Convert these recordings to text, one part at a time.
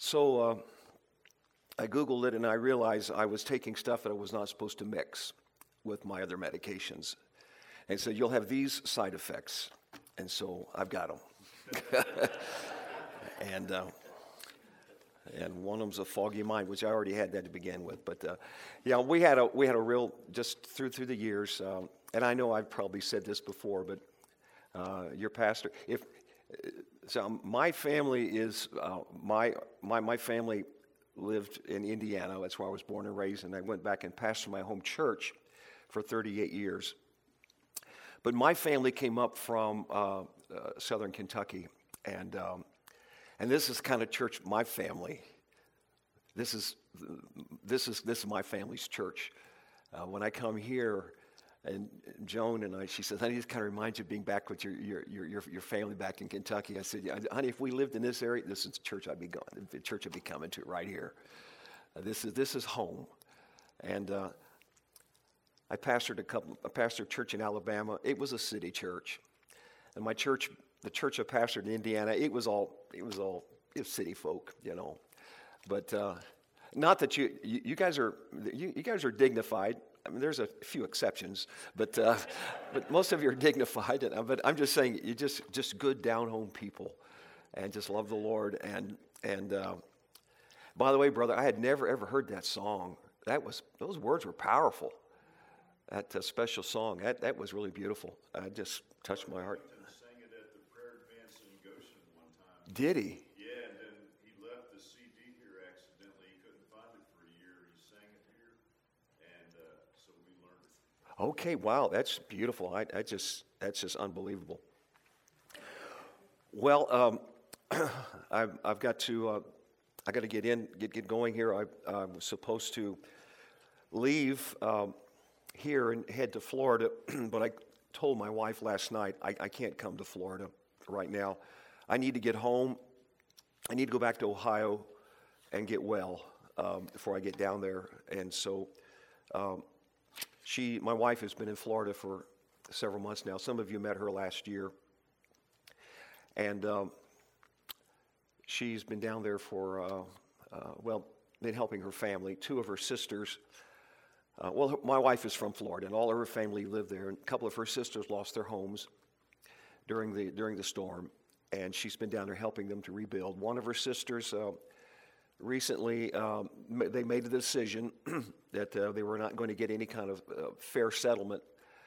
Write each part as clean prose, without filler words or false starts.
So I Googled it and I realized I was taking stuff that I was not supposed to mix with my other medications. And so you'll have these side effects. And so I've got them. And one of them's a foggy mind, which I already had that to begin with. But yeah, we had a real, just through the years, and I know I've probably said this before, but your pastor, so my family is, my family lived in Indiana. That's where I was born and raised, and I went back and pastored my home church for 38 years. But my family came up from southern Kentucky, and this is kind of church my family. This is my family's church. When I come here, and Joan and she says, "Honey, this kind of reminds you of being back with your family back in Kentucky." I said, "Yeah, honey, if we lived in this area, this is the church I'd be going. The church I'd be coming to right here. This is home." And I pastored a church in Alabama. It was a city church, and my church, the church I pastored in Indiana, it was city folk, you know. But not that you guys are dignified. I mean, there's a few exceptions, but most of you are dignified. But I'm just saying, you just good down home people, and just love the Lord. And by the way, brother, I had never ever heard that song. Those words were powerful. That special song, that was really beautiful. It just touched my heart. Sang it at the prayer advance in Goshen one time. Did he? Yeah, and then he left the CD here accidentally. He couldn't find it for a year. He sang it here, and so we learned it. Okay, wow, that's beautiful. That's just unbelievable. Well, I've got to get going here. I was supposed to leave here and head to Florida, but I told my wife last night I can't come to Florida right now. I need to get home. I need to go back to Ohio and get well before I get down there. And so my wife has been in Florida for several months now. Some of you met her last year. And she's been down there for, been helping her family. Two of her sisters, my wife is from Florida, and all of her family lived there. And a couple of her sisters lost their homes during the storm, and she's been down there helping them to rebuild. One of her sisters recently, they made the decision that they were not going to get any kind of fair settlement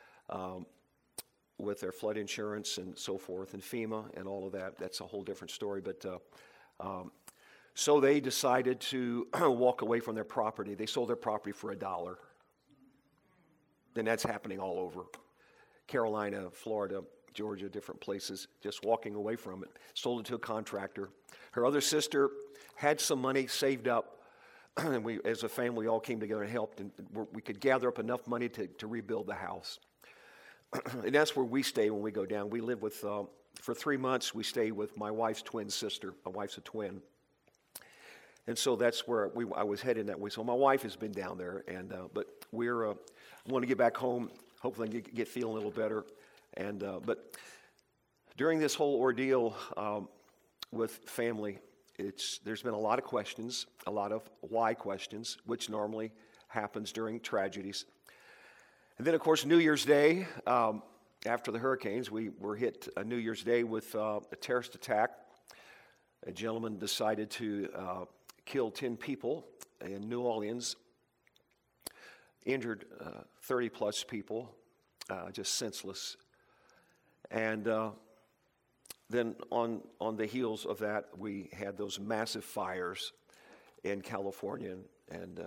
with their flood insurance and so forth, and FEMA and all of that. That's a whole different story. But so they decided to walk away from their property. They sold their property for $1. And that's happening all over. Carolina, Florida, Georgia, different places, just walking away from it. Sold it to a contractor. Her other sister had some money saved up, and we, as a family, all came together and helped, and we could gather up enough money to rebuild the house. And that's where we stay when we go down. We live with, for 3 months, we stay with my wife's twin sister. My wife's a twin. And so that's where I was heading that way. So my wife has been down there, and but I want to get back home, hopefully get feeling a little better. And but during this whole ordeal with family, there's been a lot of questions, a lot of why questions, which normally happens during tragedies. And then, of course, New Year's Day, after the hurricanes, we were hit New Year's Day with a terrorist attack. A gentleman decided to kill 10 people in New Orleans, injured 30-plus people, just senseless. And then on the heels of that, we had those massive fires in California, and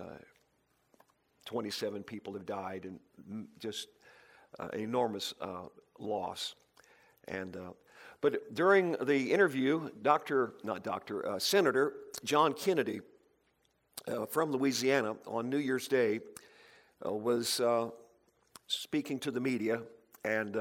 27 people have died, and just enormous loss. And but during the interview, Senator John Kennedy from Louisiana on New Year's Day was speaking to the media, and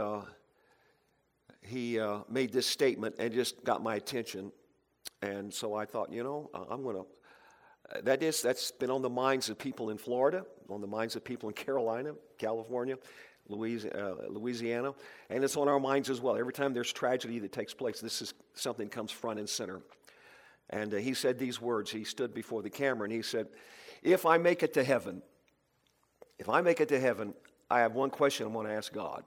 he made this statement and just got my attention. And so I thought, I'm going to. That's been on the minds of people in Florida, on the minds of people in Carolina, California, Louisiana, and it's on our minds as well. Every time there's tragedy that takes place, this is something that comes front and center. And he said these words. He stood before the camera and he said, if I make it to heaven, I have one question I want to ask God.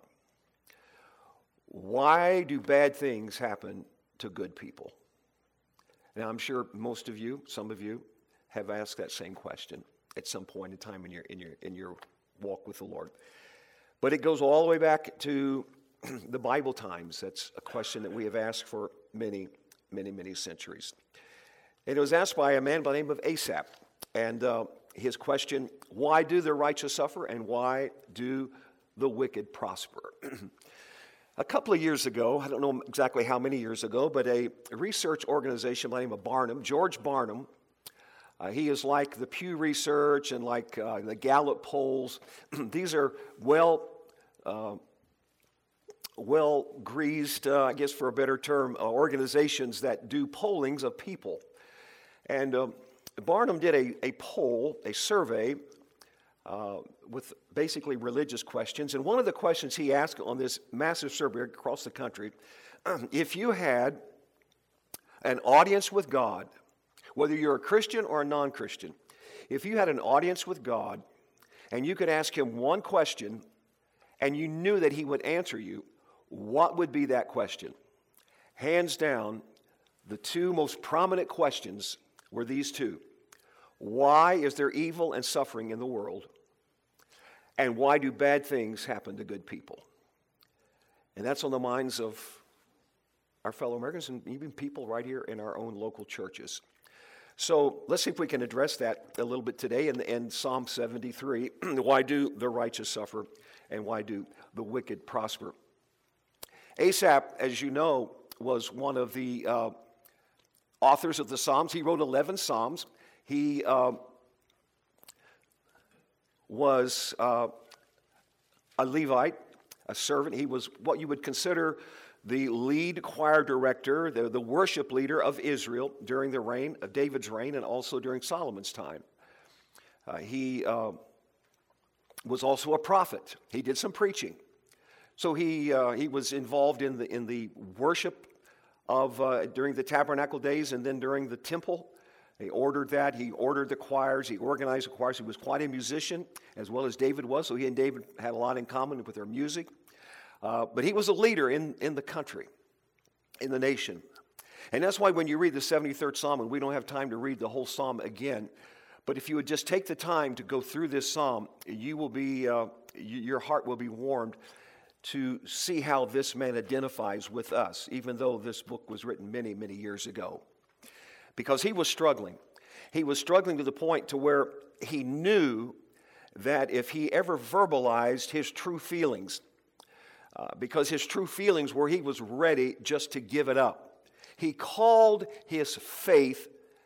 Why do bad things happen to good people? Now, I'm sure most of you, some of you, have asked that same question at some point in time in your walk with the Lord. But it goes all the way back to the Bible times. That's a question that we have asked for many, many, many centuries. And it was asked by a man by the name of Asaph. And his question, why do the righteous suffer and why do the wicked prosper? A couple of years ago, I don't know exactly how many years ago, but a research organization by the name of Barnum, George Barnum, he is like the Pew Research and like the Gallup polls. These are well-greased, I guess for a better term, organizations that do pollings of people. And Barnum did a poll, a survey, with basically religious questions. And one of the questions he asked on this massive survey across the country, if you had an audience with God, whether you're a Christian or a non-Christian, if you had an audience with God and you could ask him one question and you knew that he would answer you, what would be that question? Hands down, the two most prominent questions were these two. Why is there evil and suffering in the world? And why do bad things happen to good people? And that's on the minds of our fellow Americans and even people right here in our own local churches. So let's see if we can address that a little bit today in Psalm 73. Why do the righteous suffer and why do the wicked prosper? Asaph, as you know, was one of the authors of the Psalms. He wrote 11 Psalms. He was a Levite, a servant. He was what you would consider the lead choir director, the worship leader of Israel during the reign of David's reign and also during Solomon's time. He was also a prophet. He did some preaching. So he was involved in the worship of during the tabernacle days and then during the temple. He ordered that. He ordered the choirs. He organized the choirs. He was quite a musician, as well as David was. So he and David had a lot in common with their music. But he was a leader in the country, in the nation. And that's why when you read the 73rd Psalm, and we don't have time to read the whole Psalm again, but if you would just take the time to go through this Psalm, you will be, your heart will be warmed to see how this man identifies with us, even though this book was written many, many years ago. Because he was struggling. He was struggling to the point to where he knew that if he ever verbalized his true feelings, because his true feelings were he was ready just to give it up. He called his faith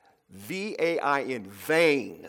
V-A-I-N, vain.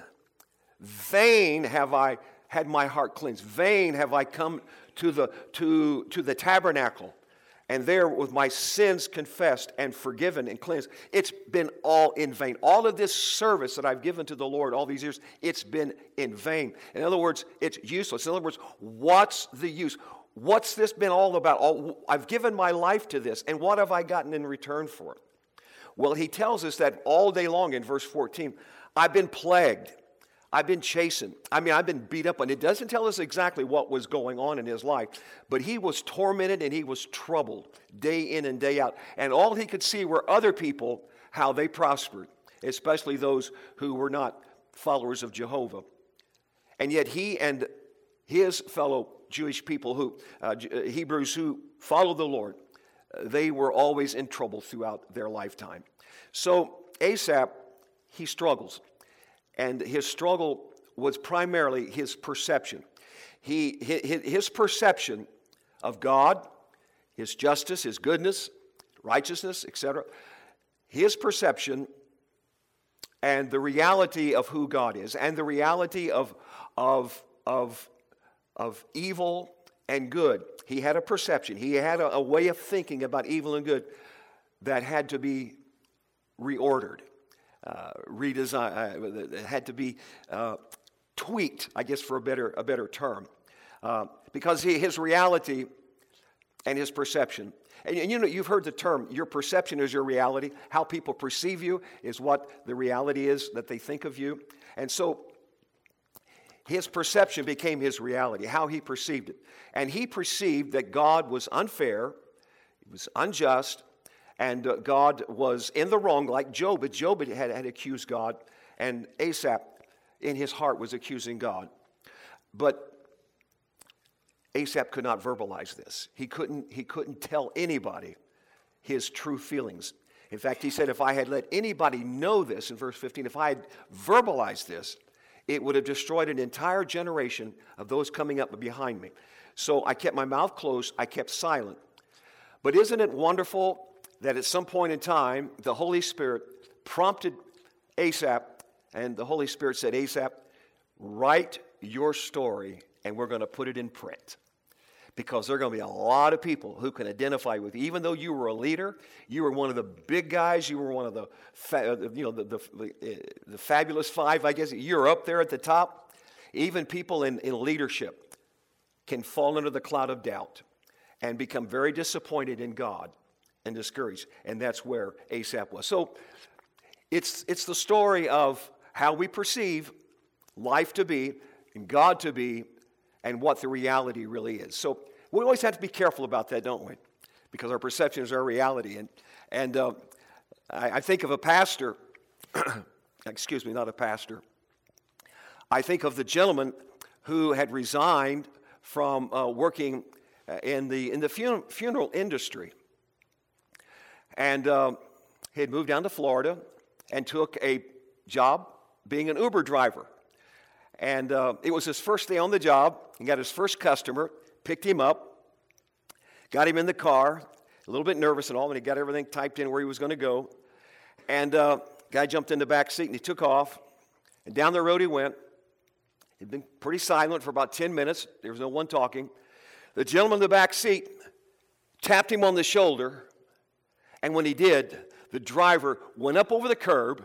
Vain have I had my heart cleansed. Vain have I come to the tabernacle, and there with my sins confessed and forgiven and cleansed. It's been all in vain. All of this service that I've given to the Lord all these years, it's been in vain. In other words, it's useless. In other words, what's the use? What's this been all about? I've given my life to this, and what have I gotten in return for it? Well, he tells us that all day long in verse 14, I've been plagued. I've been chastened. I've been beat up. And it doesn't tell us exactly what was going on in his life, but he was tormented and he was troubled day in and day out. And all he could see were other people, how they prospered, especially those who were not followers of Jehovah. And yet he and his fellow Jewish people, Hebrews who followed the Lord, they were always in trouble throughout their lifetime. So Asaph, he struggles. And his struggle was primarily his perception. His perception of God, his justice, his goodness, righteousness, etc. His perception and the reality of who God is, and the reality of evil and good. He had a perception. He had a way of thinking about evil and good that had to be reordered. Redesigned, it had to be tweaked, I guess, for a better term, because his reality and his perception. And you know, you've heard the term, your perception is your reality. How people perceive you is what the reality is that they think of you. And so his perception became his reality, how he perceived it. And he perceived that God was unfair, he was unjust, and God was in the wrong, like Job. But Job had accused God, and Asaph in his heart was accusing God. But Asaph could not verbalize this. He couldn't tell anybody his true feelings. In fact, he said, if I had let anybody know this, in verse 15, if I had verbalized this, it would have destroyed an entire generation of those coming up behind me. So I kept my mouth closed, I kept silent. But isn't it wonderful that at some point in time, the Holy Spirit prompted Asaph, and the Holy Spirit said, Asaph, write your story, and we're going to put it in print. Because there are going to be a lot of people who can identify with you. Even though you were a leader, you were one of the big guys, you were one of the fabulous five, I guess. You're up there at the top. Even people in leadership can fall under the cloud of doubt and become very disappointed in God and discouraged. And that's where Asaph was. So it's the story of how we perceive life to be and God to be and what the reality really is. So we always have to be careful about that, don't we? Because our perception is our reality. And I think of a pastor, excuse me, not a pastor. I think of the gentleman who had resigned from working in the funeral industry. And he had moved down to Florida and took a job being an Uber driver. And it was his first day on the job. He got his first customer, picked him up, got him in the car, a little bit nervous and all, and he got everything typed in where he was going to go. And guy jumped in the back seat and he took off. And down the road he went. He'd been pretty silent for about 10 minutes. There was no one talking. The gentleman in the back seat tapped him on the shoulder. And when he did, the driver went up over the curb,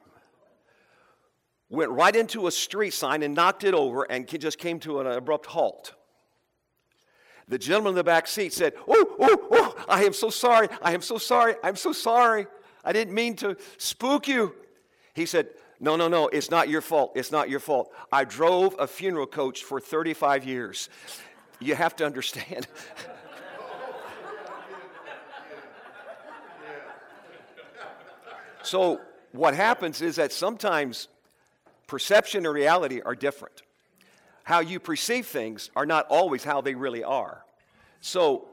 went right into a street sign and knocked it over and just came to an abrupt halt. The gentleman in the back seat said, oh, I am so sorry, I'm so sorry. I didn't mean to spook you. He said, no, it's not your fault, I drove a funeral coach for 35 years. You have to understand. So what happens is that sometimes perception and reality are different. How you perceive things are not always how they really are. So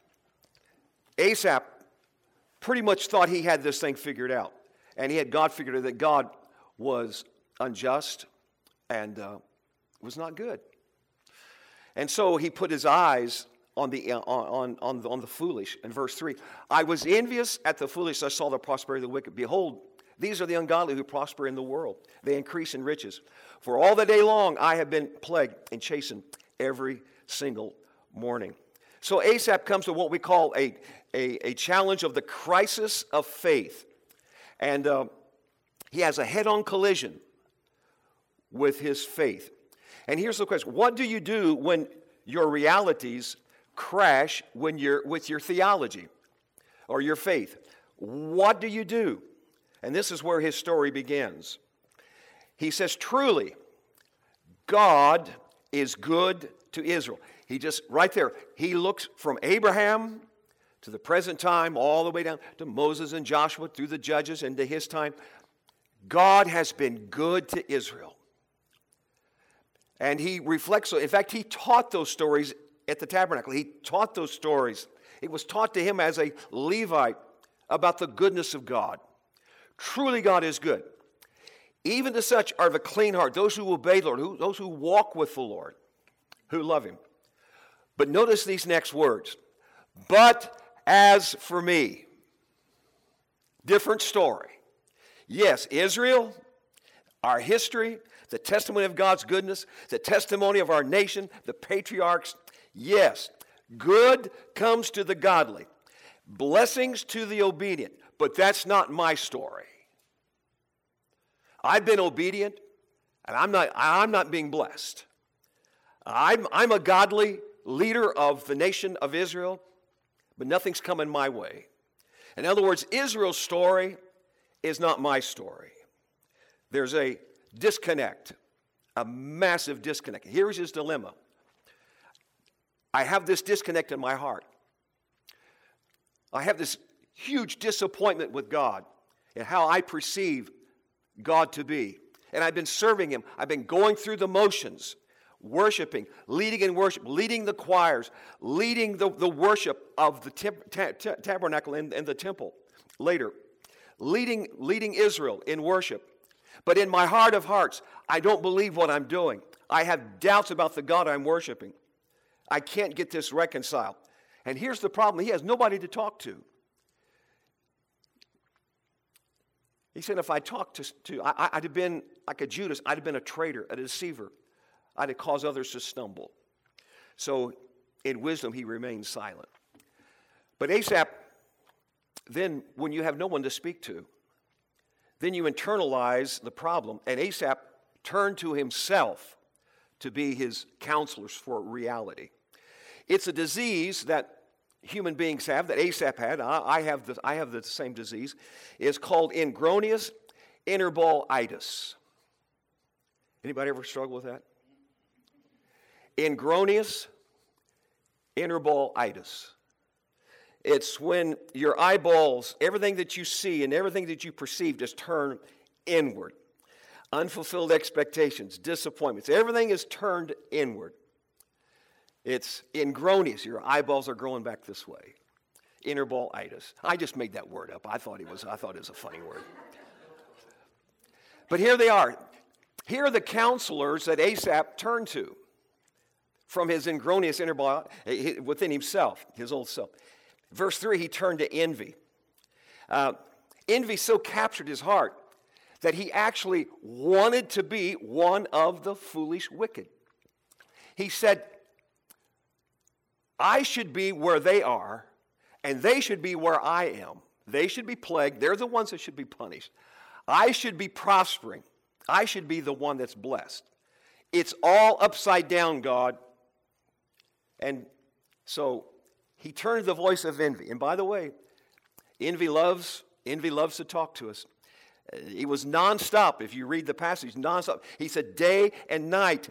Asaph pretty much thought he had this thing figured out. And he had God figured out that God was unjust and was not good. And so he put his eyes on the foolish. In verse 3, I was envious at the foolish. I saw the prosperity of the wicked. Behold, these are the ungodly who prosper in the world. They increase in riches. For all the day long I have been plagued and chastened every single morning. So Asaph comes to what we call a challenge of the crisis of faith. And he has a head-on collision with his faith. And here's the question. What do you do when your realities crash with your theology or your faith? What do you do? And this is where his story begins. He says, truly, God is good to Israel. He just, right there, he looks from Abraham to the present time, all the way down to Moses and Joshua, through the judges and to his time. God has been good to Israel. And he reflects, in fact, he taught those stories at the tabernacle. He taught those stories. It was taught to him as a Levite about the goodness of God. Truly God is good. Even to such are the clean heart, those who obey the Lord, those who walk with the Lord, who love him. But notice these next words. But as for me, different story. Yes, Israel, our history, the testimony of God's goodness, the testimony of our nation, the patriarchs. Yes, good comes to the godly, blessings to the obedient. But that's not my story. I've been obedient, and I'm not being blessed. I'm a godly leader of the nation of Israel, but nothing's coming my way. In other words, Israel's story is not my story. There's a disconnect, a massive disconnect. Here's his dilemma. I have this disconnect in my heart. I have this huge disappointment with God and how I perceive God to be. And I've been serving Him. I've been going through the motions, worshiping, leading in worship, leading the choirs, leading the worship of the tabernacle and the temple later, leading Israel in worship. But in my heart of hearts, I don't believe what I'm doing. I have doubts about the God I'm worshiping. I can't get this reconciled. And here's the problem. He has nobody to talk to. He said, if I talked I'd have been like a Judas. I'd have been a traitor, a deceiver. I'd have caused others to stumble. So in wisdom, he remained silent. But Asaph, then when you have no one to speak to, then you internalize the problem. And Asaph turned to himself to be his counselors for reality. It's a disease that human beings have, that Asaph had. I have the same disease. It's called ingronious interballitis. Anybody ever struggle with that? Ingronious interballitis. It's when your eyeballs, everything that you see and everything that you perceive just turn inward. Unfulfilled expectations, disappointments, everything is turned inward. It's ingronious. Your eyeballs are growing back this way. Interballitis. I just made that word up. I thought it was a funny word. But here they are. Here are the counselors that Asaph turned to from his ingronious interballitis within himself, his old self. Verse 3, he turned to envy. Envy so captured his heart that he actually wanted to be one of the foolish wicked. He said, I should be where they are, and they should be where I am. They should be plagued. They're the ones that should be punished. I should be prospering. I should be the one that's blessed. It's all upside down, God. And so he turned to the voice of envy. And by the way, envy loves to talk to us. It was nonstop. If you read the passage, nonstop. He said, day and night.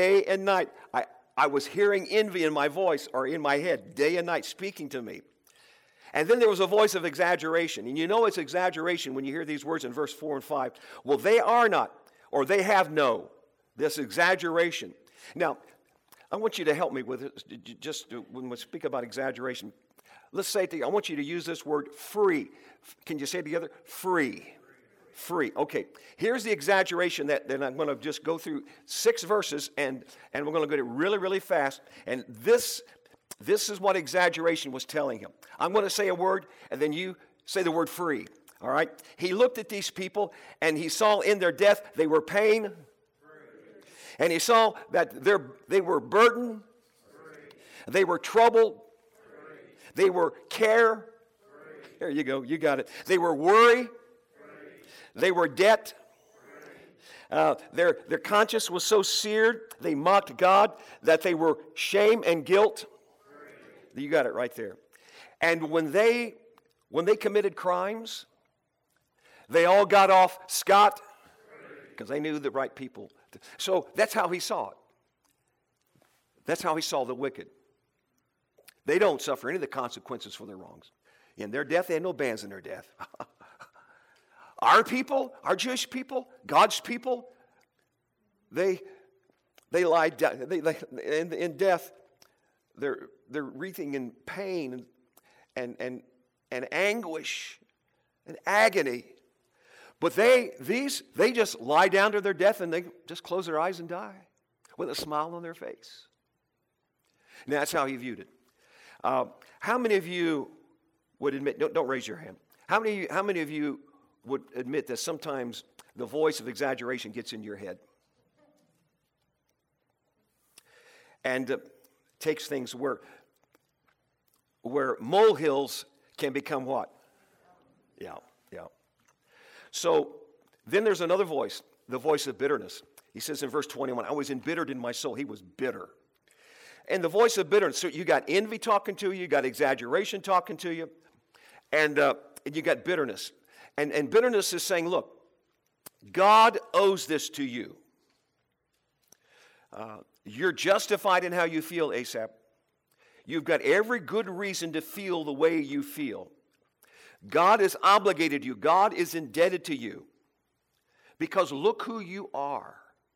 I was hearing envy in my voice or in my head, day and night, speaking to me. And then there was a voice of exaggeration. And you know it's exaggeration when you hear these words in verse 4 and 5. Well, they are not, or they have no. This exaggeration. Now, I want you to help me with it. Just when we speak about exaggeration, let's say it together. I want you to use this word free. Can you say it together? Free. Free. Okay. Here's the exaggeration that I'm going to just go through 6 verses and we're going to go really, really fast. And this is what exaggeration was telling him. I'm going to say a word and then you say the word free. All right? He looked at these people and he saw in their death they were pain. And he saw that they were burdened. They were troubled. They were care. There you go. You got it. They were worry. They were debt. Their conscience was so seared, they mocked God, that they were shame and guilt. You got it right there. And when they committed crimes, they all got off scot because they knew the right people. So that's how he saw it. That's how he saw the wicked. They don't suffer any of the consequences for their wrongs. In their death, they had no bands in their death. Our people, our Jewish people, God's people, they lie down. In death, they're wreathing in pain and anguish and agony. But they just lie down to their death and they just close their eyes and die with a smile on their face. And that's how he viewed it. How many of you would admit? Don't raise your hand. How many of you would admit that sometimes the voice of exaggeration gets in your head and takes things where molehills can become what? Yeah. So then there's another voice, the voice of bitterness. He says in verse 21, I was embittered in my soul. He was bitter. And the voice of bitterness. So you got envy talking to you, you got exaggeration talking to you, and you got bitterness. And bitterness is saying, look, God owes this to you. You're justified in how you feel, Asaph. You've got every good reason to feel the way you feel. God is obligated to you. God is indebted to you. Because look who you are.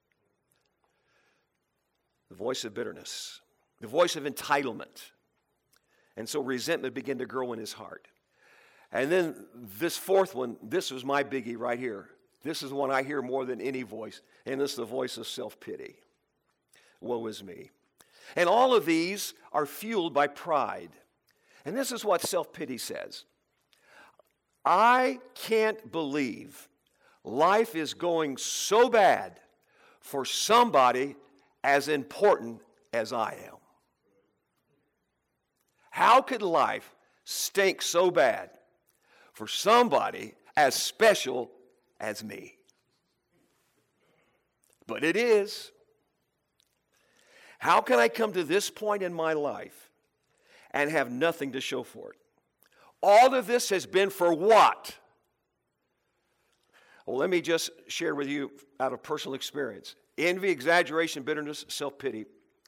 The voice of bitterness. The voice of entitlement. And so resentment began to grow in his heart. And then this fourth one, this was my biggie right here. This is the one I hear more than any voice. And this is the voice of self-pity. Woe is me. And all of these are fueled by pride. And this is what self-pity says. I can't believe life is going so bad for somebody as important as I am. How could life stink so bad for somebody as special as me? But it is. How can I come to this point in my life and have nothing to show for it? All of this has been for what? Well, let me just share with you out of personal experience. Envy, exaggeration, bitterness, self-pity.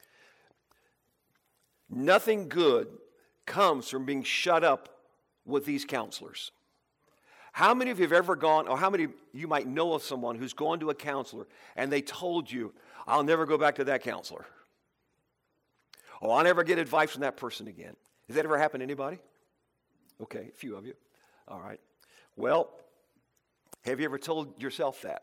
Nothing good comes from being shut up with these counselors. How many of you have ever gone, or how many of you might know of someone who's gone to a counselor and they told you, I'll never go back to that counselor. Oh, I'll never get advice from that person again. Has that ever happened to anybody? Okay, a few of you. All right. Well, have you ever told yourself that?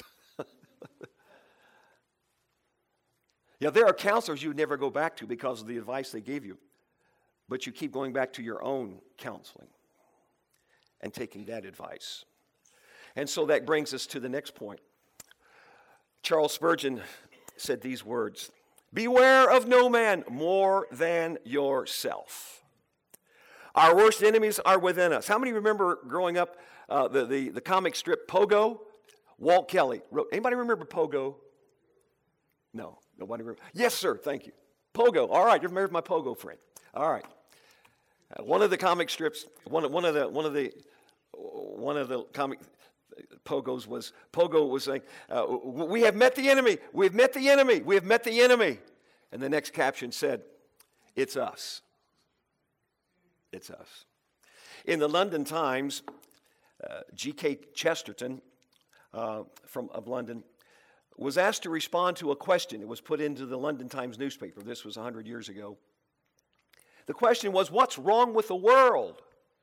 Yeah, there are counselors you would never go back to because of the advice they gave you. But you keep going back to your own counseling and taking that advice. And so that brings us to the next point. Charles Spurgeon said these words, beware of no man more than yourself. Our worst enemies are within us. How many remember growing up the comic strip Pogo? Walt Kelly wrote. Anybody remember Pogo? No, nobody remember. Yes, sir. Thank you. Pogo. All right, you're married my Pogo friend. All right. One of the comic strips. One of the comic Pogos was saying, "We have met the enemy. We have met the enemy. We have met the enemy." And the next caption said, "It's us. It's us." In the London Times, G.K. Chesterton of London was asked to respond to a question. It was put into the London Times newspaper. This was 100 years ago. The question was, what's wrong with the world?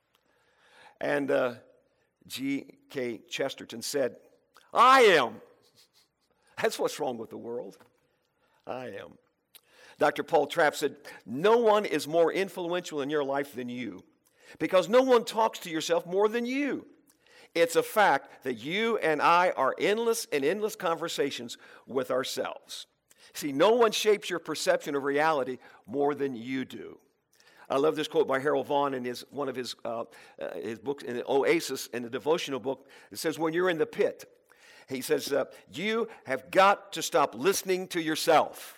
And G.K. Chesterton said, I am. That's what's wrong with the world. I am. Dr. Paul Trapp said, no one is more influential in your life than you, because no one talks to yourself more than you. It's a fact that you and I are endless conversations with ourselves. See, no one shapes your perception of reality more than you do. I love this quote by Harold Vaughn in one of his books, in the Oasis, in the devotional book. It says, when you're in the pit, he says, you have got to stop listening to yourself.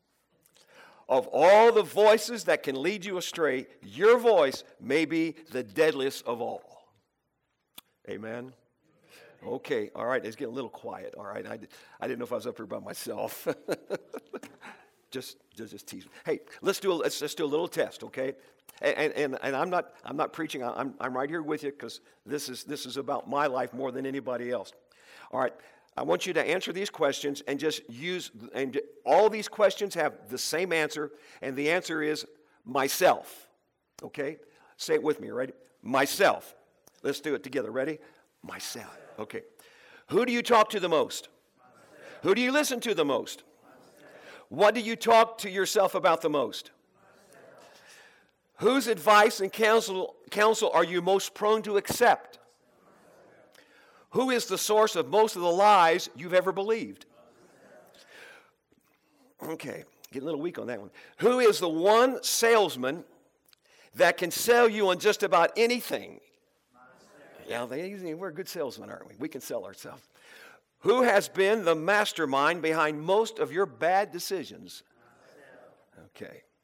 Of all the voices that can lead you astray, your voice may be the deadliest of all. Amen? Okay, all right, it's getting a little quiet, all right? I didn't know if I was up here by myself. just tease me. Hey, let's just do a little test, okay? And I'm not preaching. I'm right here with you because this is about my life more than anybody else. All right, I want you to answer these questions and just all these questions have the same answer, and the answer is myself. Okay, say it with me. Ready? Myself. Let's do it together. Ready? Myself. Okay. Who do you talk to the most? Myself. Who do you listen to the most? Myself. What do you talk to yourself about the most? Myself. Whose advice and counsel are you most prone to accept? Myself. Who is the source of most of the lies you've ever believed? Myself. Okay, getting a little weak on that one. Who is the one salesman that can sell you on just about anything? Yeah, we're good salesmen, aren't we? We can sell ourselves. Who has been the mastermind behind most of your bad decisions? Okay.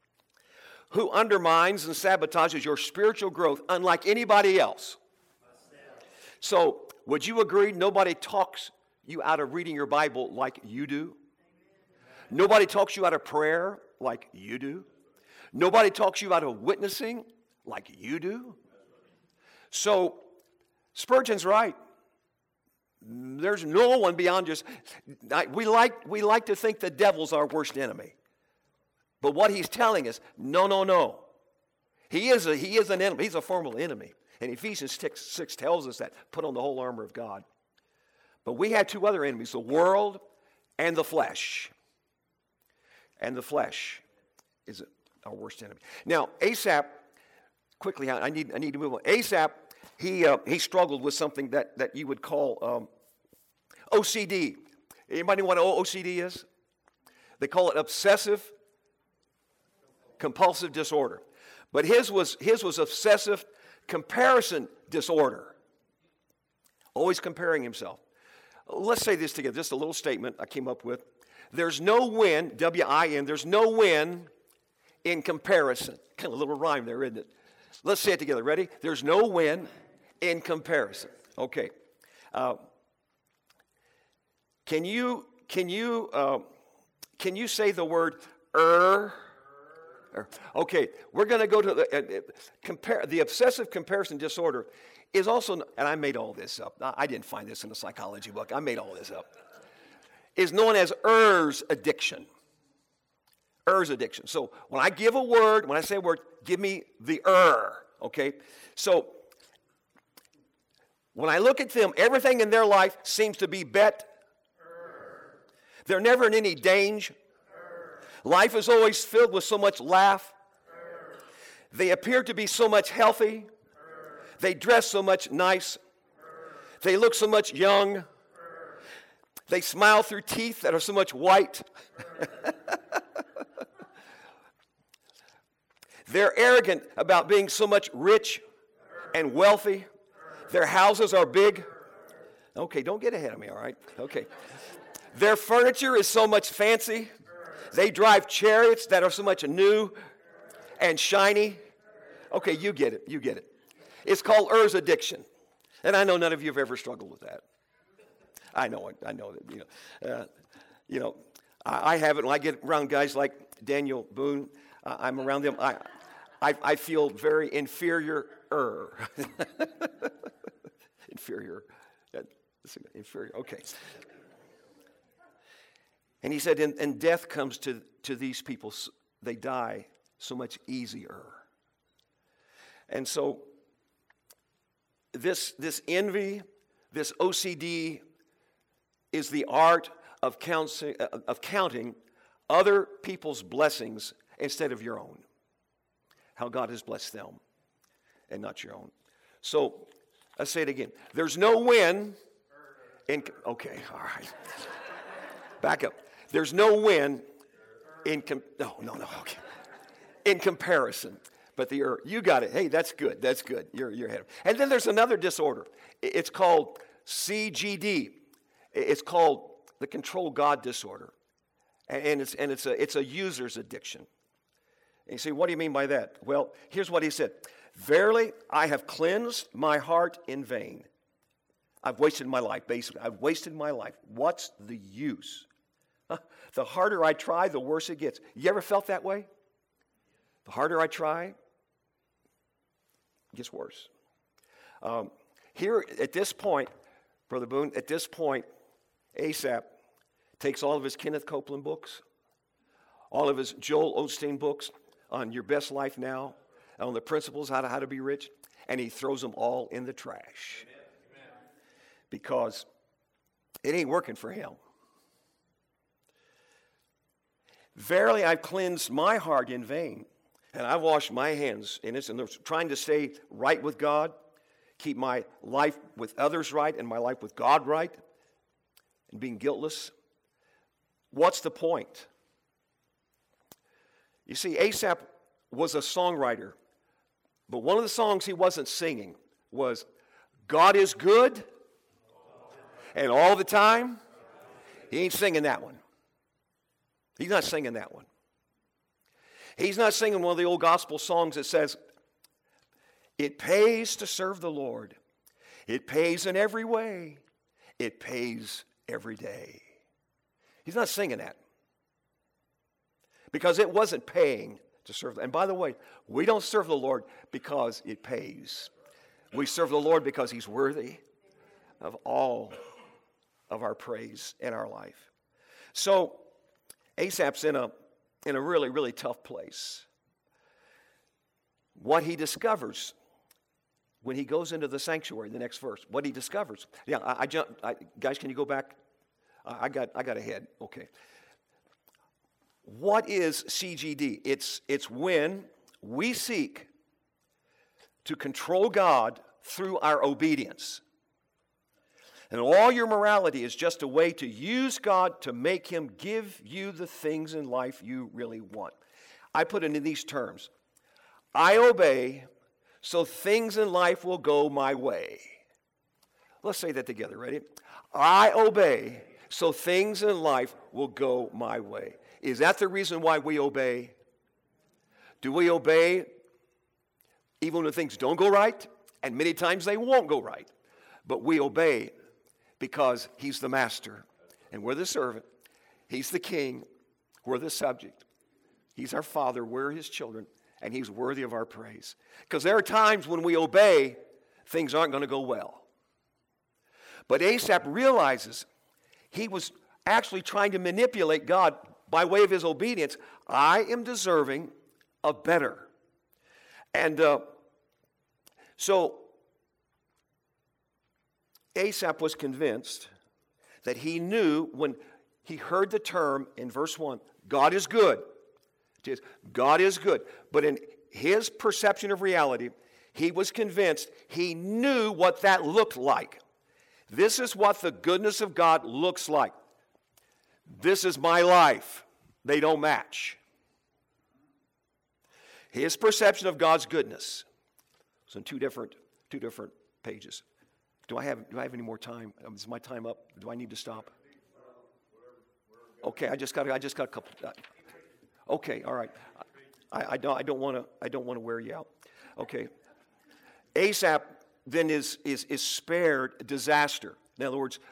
who undermines and sabotages your spiritual growth unlike anybody else. So, would you agree nobody talks you out of reading your Bible like you do? Nobody talks you out of prayer like you do. Nobody talks you out of witnessing like you do. So, Spurgeon's right. There's no one beyond just, we like to think the devil's our worst enemy. But what he's telling us, no. He is an enemy. He's a formal enemy. And Ephesians 6 tells us that. Put on the whole armor of God. But we have two other enemies, the world and the flesh. And the flesh is our worst enemy. Now, Asaph, quickly, I need to move on. Asaph, he struggled with something that you would call OCD. Anybody know what OCD is? They call it obsessive compulsive disorder. But his was obsessive comparison disorder. Always comparing himself. Let's say this together. Just a little statement I came up with. There's no win, W-I-N, there's no win in comparison. Kind of a little rhyme there, isn't it? Let's say it together. Ready? There's no win in comparison. Okay. Can you say the word Okay, we're going to go to the obsessive comparison disorder is also, and I made all this up. I didn't find this in a psychology book. I made all this up. Is known as Erz's addiction. Erz's addiction. So when I give a word, when I say a word, give me the okay? So when I look at them, everything in their life seems to be bet. They're never in any danger. Life is always filled with so much laugh. They appear to be so much healthy. They dress so much nice. They look so much young. They smile through teeth that are so much white. They're arrogant about being so much rich and wealthy. Their houses are big. Okay, don't get ahead of me, all right? Okay. Their furniture is so much fancy. They drive chariots that are so much new and shiny. Okay, you get it. It's called Erz's addiction. And I know none of you have ever struggled with that. I know that, I have it when I get around guys like Daniel Boone. I'm around them. I feel very inferior. Inferior. Okay. And he said, and death comes to these people. They die so much easier. And so this envy, this OCD is the art of counting other people's blessings instead of your own. How God has blessed them and not your own. So let's say it again. There's no win in... Okay, all right. Back up. There's no win in... okay. In comparison. But you got it. Hey, that's good. You're ahead of it. And then there's another disorder. It's called CGD. It's called the control God disorder. And it's a user's addiction. And you say, what do you mean by that? Well, here's what he said. Verily, I have cleansed my heart in vain. I've wasted my life, basically. I've wasted my life. What's the use? The harder I try, the worse it gets. You ever felt that way? The harder I try, it gets worse. Here, at this point, Brother Boone, Asaph takes all of his Kenneth Copeland books, all of his Joel Osteen books on Your Best Life Now, on the principles how to be rich, and he throws them all in the trash. Amen. Because it ain't working for him. Verily, I've cleansed my heart in vain, and I've washed my hands in it, and they're trying to stay right with God, keep my life with others right, and my life with God right, and being guiltless. What's the point? You see, Asaph was a songwriter, but one of the songs he wasn't singing was, God is good, and all the time. He ain't singing that one. He's not singing that one. He's not singing one of the old gospel songs that says, it pays to serve the Lord. It pays in every way. It pays every day. He's not singing that. Because it wasn't paying to serve. And by the way, we don't serve the Lord because it pays. We serve the Lord because He's worthy of all of our praise in our life. So Asaph's in a really, really tough place. What he discovers when he goes into the sanctuary, the next verse, what he discovers. Yeah, guys, can you go back? I got ahead. Okay. What is CGD? It's when we seek to control God through our obedience. And all your morality is just a way to use God to make Him give you the things in life you really want. I put it in these terms. I obey so things in life will go my way. Let's say that together. Ready? I obey so things in life will go my way. Is that the reason why we obey? Do we obey even when things don't go right? And many times they won't go right. But we obey because He's the master and we're the servant. He's the king. We're the subject. He's our father. We're His children. And He's worthy of our praise. Because there are times when we obey, things aren't going to go well. But Asaph realizes he was actually trying to manipulate God by way of his obedience. I am deserving of better. And so Asaph was convinced that he knew when he heard the term in verse 1, God is good. God is good. But in his perception of reality, he was convinced he knew what that looked like. This is what the goodness of God looks like. This is my life. They don't match. His perception of God's goodness was in two different pages. Do I have any more time? Is my time up? Do I need to stop? Okay, I just got a couple. Okay, all right. I don't want to wear you out. Okay. Asaph then is spared disaster. In other words,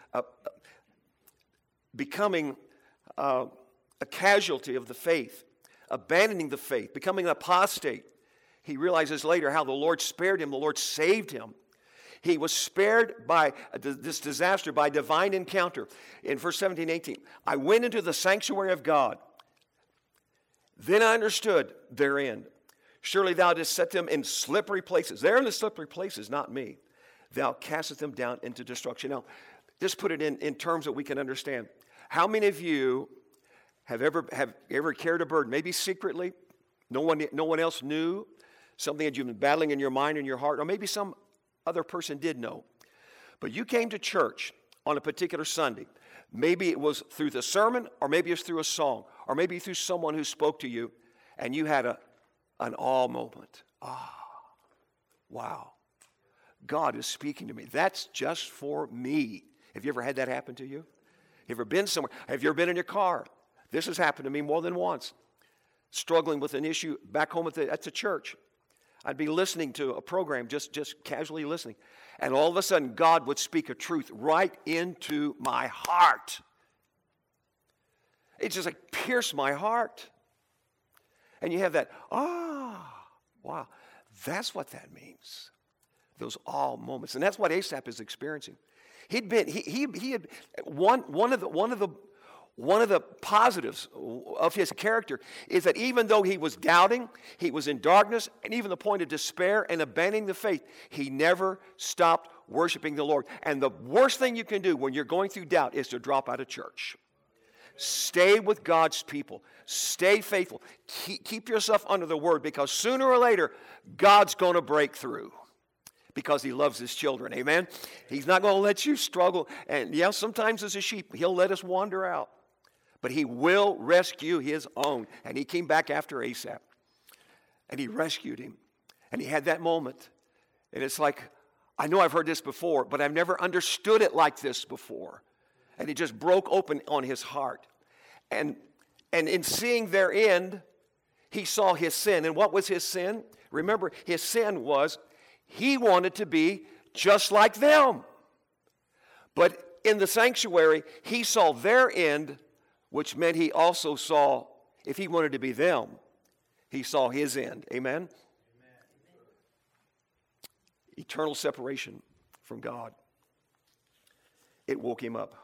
becoming a casualty of the faith, abandoning the faith, becoming an apostate. He realizes later how the Lord spared him. The Lord saved him. He was spared by this disaster by divine encounter. In verse 17, 18, I went into the sanctuary of God. Then I understood their end. Surely thou didst set them in slippery places. They're in the slippery places, not me. Thou castest them down into destruction. Now, just put it in terms that we can understand. How many of you have ever carried a burden, maybe secretly, no one else knew, something that you've been battling in your mind and your heart, or maybe some other person did know, but you came to church on a particular Sunday. Maybe it was through the sermon, or maybe it was through a song, or maybe through someone who spoke to you, and you had an awe moment. Wow. God is speaking to me. That's just for me. Have you ever had that happen to you? Have you ever been somewhere? Have you ever been in your car? This has happened to me more than once. Struggling with an issue back home at the church. I'd be listening to a program, just casually listening. And all of a sudden, God would speak a truth right into my heart. It just like pierced my heart. And you have that, wow. That's what that means. Those awe moments. And that's what Asaph is experiencing. He had one of the positives of his character is that even though he was doubting, he was in darkness, and even the point of despair and abandoning the faith, he never stopped worshiping the Lord. And the worst thing you can do when you're going through doubt is to drop out of church. Stay with God's people. Stay faithful. Keep yourself under the Word, because sooner or later, God's going to break through. Because He loves His children, amen? He's not going to let you struggle. And yeah, sometimes as a sheep, He'll let us wander out. But He will rescue His own. And He came back after Asaph. And He rescued him. And he had that moment. And it's like, I know I've heard this before, but I've never understood it like this before. And it just broke open on his heart. And in seeing their end, he saw his sin. And what was his sin? Remember, his sin was he wanted to be just like them. But in the sanctuary, he saw their end, which meant he also saw, if he wanted to be them, he saw his end. Amen? Amen. Eternal separation from God. It woke him up.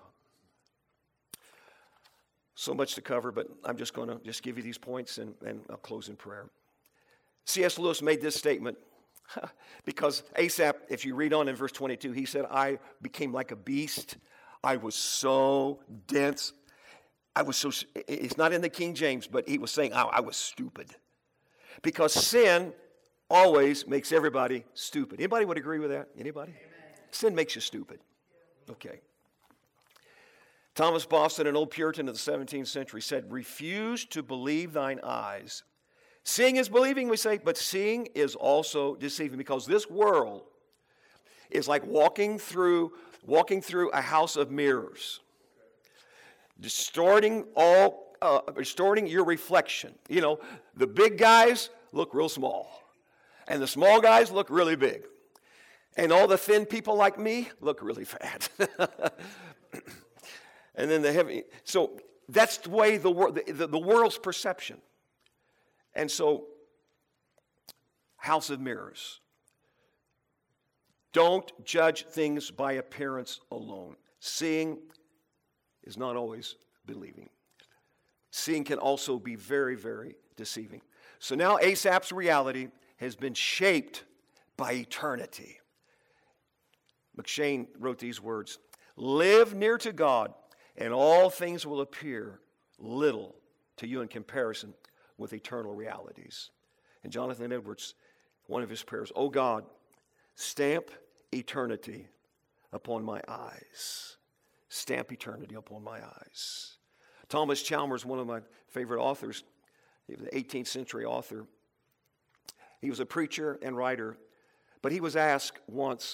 So much to cover, but I'm just going to give you these points and I'll close in prayer. C.S. Lewis made this statement because Asaph, if you read on in verse 22, he said, I became like a beast. I was so dense. It's not in the King James, but he was saying, I was stupid. Because sin always makes everybody stupid. Anybody would agree with that? Anybody? Amen. Sin makes you stupid. Okay. Thomas Boston, an old Puritan of the 17th century, said, refuse to believe thine eyes. Seeing is believing, we say, but seeing is also deceiving, because this world is like walking through a house of mirrors, distorting your reflection. You know, the big guys look real small, and the small guys look really big, and all the thin people like me look really fat. And then the heavy. So that's the way the world's perception. And so, house of mirrors. Don't judge things by appearance alone. Seeing is not always believing. Seeing can also be very, very deceiving. So now Asaph's reality has been shaped by eternity. McShane wrote these words, live near to God, and all things will appear little to you in comparison with eternal realities. And Jonathan Edwards, one of his prayers, oh God, stamp eternity upon my eyes. Stamp eternity upon my eyes. Thomas Chalmers, one of my favorite authors, he was an 18th century author. He was a preacher and writer, but he was asked once,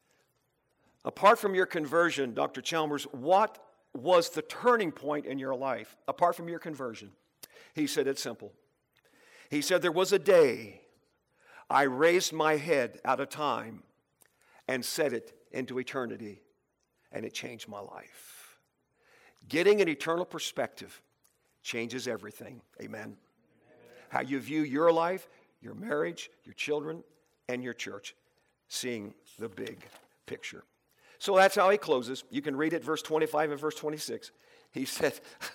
apart from your conversion, Dr. Chalmers, what was the turning point in your life, apart from your conversion? He said, it's simple. He said, there was a day I raised my head out of time and set it into eternity, and it changed my life. Getting an eternal perspective changes everything. Amen. Amen. How you view your life, your marriage, your children, and your church, seeing the big picture. So that's how he closes. You can read it, verse 25 and verse 26. He said,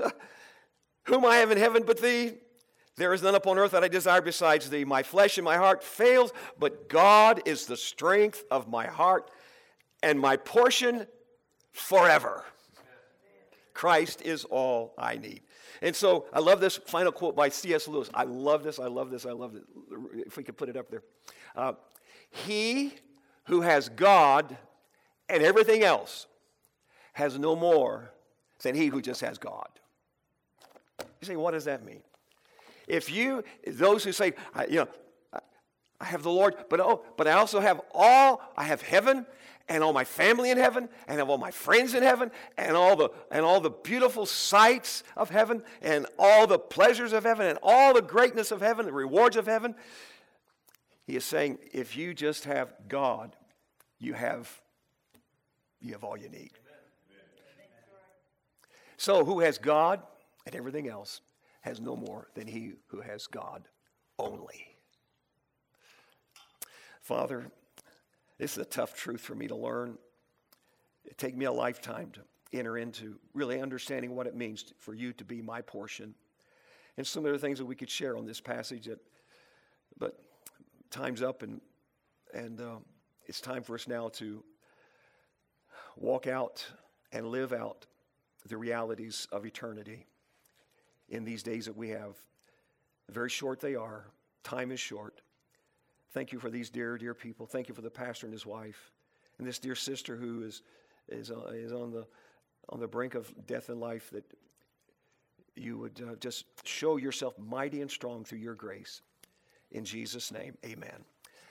whom I have in heaven but thee, there is none upon earth that I desire besides thee. My flesh and my heart fails, but God is the strength of my heart and my portion forever. Christ is all I need. And so I love this final quote by C.S. Lewis. I love this. If we could put it up there. He who has God and everything else has no more than he who just has God. You say, what does that mean? Those who say, I have the Lord, but I also have I have heaven and all my family in heaven and have all my friends in heaven and all the beautiful sights of heaven and all the pleasures of heaven and all the greatness of heaven, the rewards of heaven. He is saying, if you just have God, you have all you need. So who has God and everything else has no more than he who has God only. Father, this is a tough truth for me to learn. It take me a lifetime to enter into really understanding what it means for you to be my portion. And some other things that we could share on this passage, but time's up, and it's time for us now to walk out and live out the realities of eternity in these days that we have. Very short they are. Time is short. Thank you for these dear, dear people. Thank you for the pastor and his wife, and this dear sister who is on the brink of death and life, that you would just show yourself mighty and strong through your grace. In Jesus' name, amen.